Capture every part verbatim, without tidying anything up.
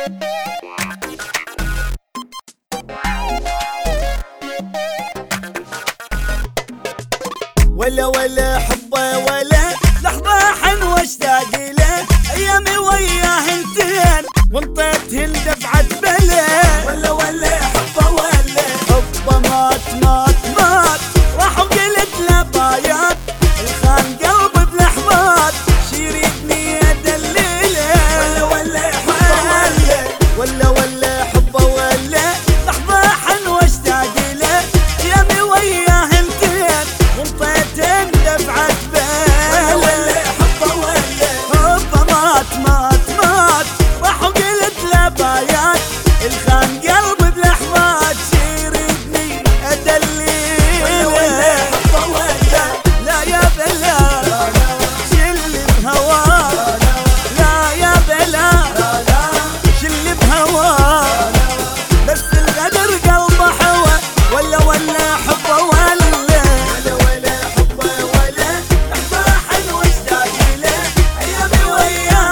ولا ولا حبه ولا لحظة حلوة اشتاق له، ايامي وياه انتين وانطيتهن دفعة بلا. ولا ولا حبه ولا حبه مات مات مات، راح وقلت له بايات الخان قلبي بلحظات، شيريتني ادلله. ولا ولا حبه ولا ولا ولا حبه ولا لحظة حلوة اشتاق له، ايامي وياه انتين وانطيتهن دفعة بلا. ولا حبه ولا حبه مات مات مات، راح وقلت له بايات الخان قلبي بلحظات، شيريتني ادلله. ولا حبه ولا لا يا بلا شل بهواه، لا يا بلا شل بهواه، بس الغدر قلبه حوى. ولا ولا حبه ولا ولا ولا حبه ولا لحظة حلوة اشتاق له، ايامي وياه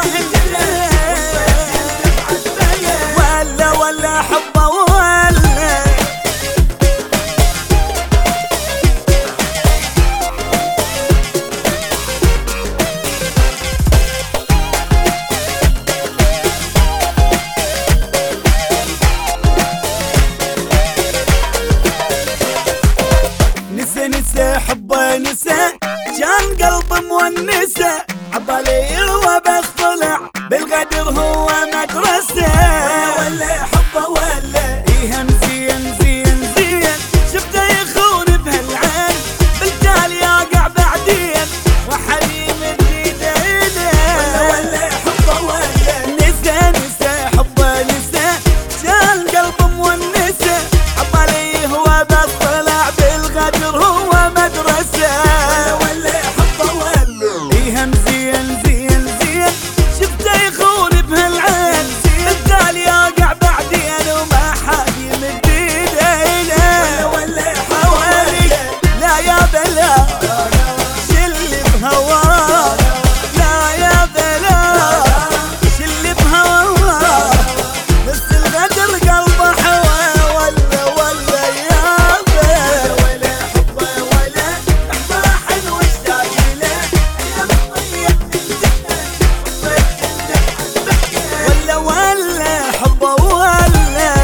ولا ولا حبه ولا. نسى نسى حبه نسى، كان قلبي مونسه، عبالي هو بس طلع بالغدر هو مدرسه. ولا حبه ولا ايهم زين زين زين، شفته يخون بهالعين بالتالي يقع بعدين وحليم جديد إله. ولا ولا حبه ولا نسى نسى حبه نسى، كان قلبي مونسه، عبالي هو بس طلع بالغدر هو مدرسه. ولا حبه ولا ايهم زين زين زين، شفته يخون بهالعين بالتالي يقع بعدين وما حد يمد ايده. ولا حوالي لا يا بلا شل بهواه، لا يا بلا شل بهواه، بس الغدر قلبه حوى. ولا ولا يا بلا ولا حبه ولا لحظة حلوة اشتاق له، ايام طيب ولا ولا حبه ولا.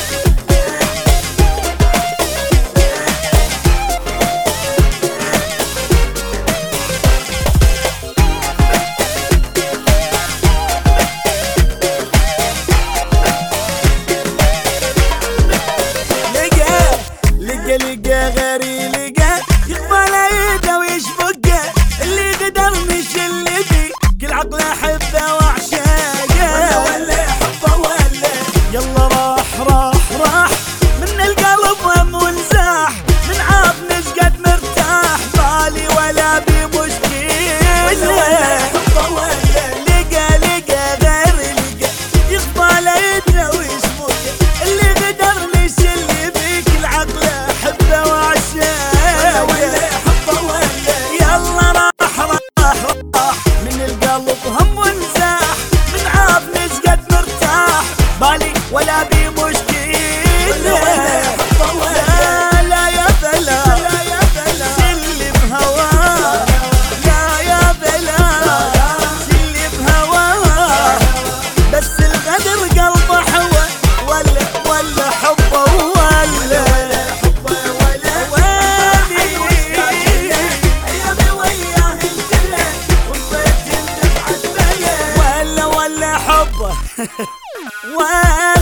لقى لقى لقى غيري لقى، يقبل يده ويشفقه، اللي قدر مش اللي بي كل عقل احبه واعشقه. ولا ولا حبه ولا يلا راح راح راح من القلب وم ونزاح، من عاب نشقد مرتاح بالي ولا بي مشكله. ولا ولا حبه ولا لقى لقى غيري لقى، يقبل يده ويشفقه، اللي قدر مش اللي بيك العقل احبه واعشقه. ولا حبه ولا يلا راح راح راح من القلب هم ونزاح، من عاب نشقد مرتاح بالي ولا بي مشكله. لا لا يا بلا شل بهواه، لا يا بلا شل بهواه، بس الغدر قلبه حوى. ولا ولا حبه ولا حبه ولا وادي ايامي وياه انتهى وانطيت دفعة بلا. ولا ولا حبه ولا